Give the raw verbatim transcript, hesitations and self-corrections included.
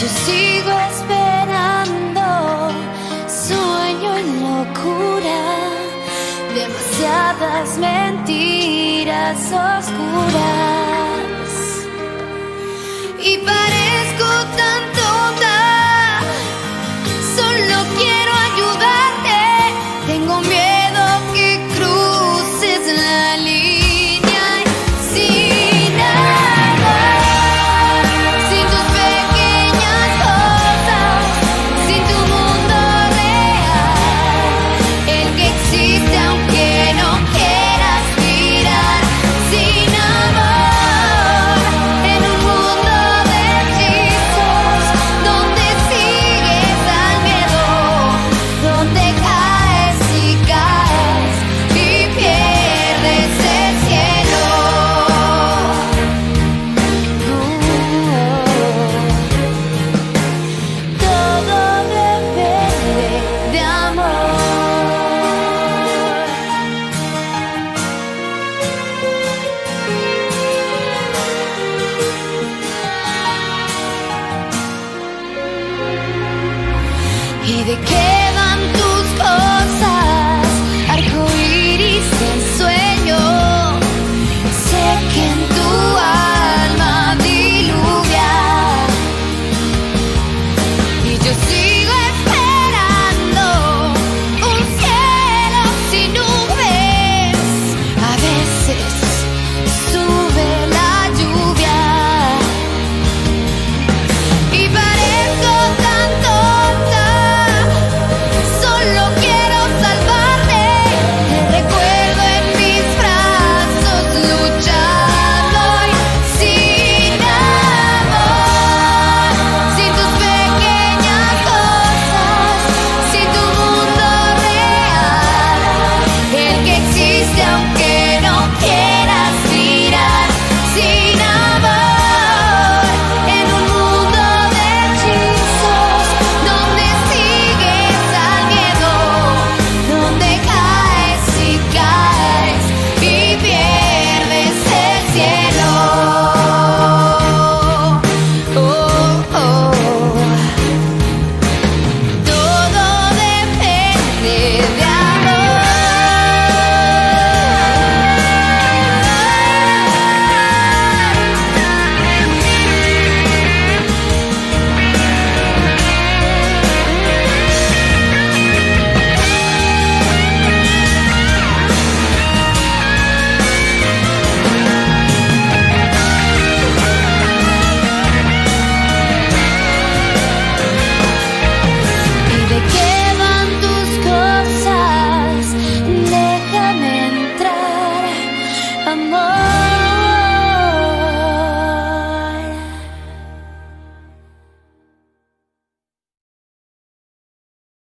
Yo sigo esperando, sueño en locura, demasiadas mentiras oscuras. Y parezco tan tonta, solo quiero ayudarte. Tengo miedo que cruces la línea y sin nada, sin tus pequeñas cosas, sin tu mundo real, el que existe aunque no quieras mirar. Sin amor, en un mundo de hechizos, donde sigues al miedo, donde caes y caes y pierdes el cielo. Todo depende de amor. ¿Y de qué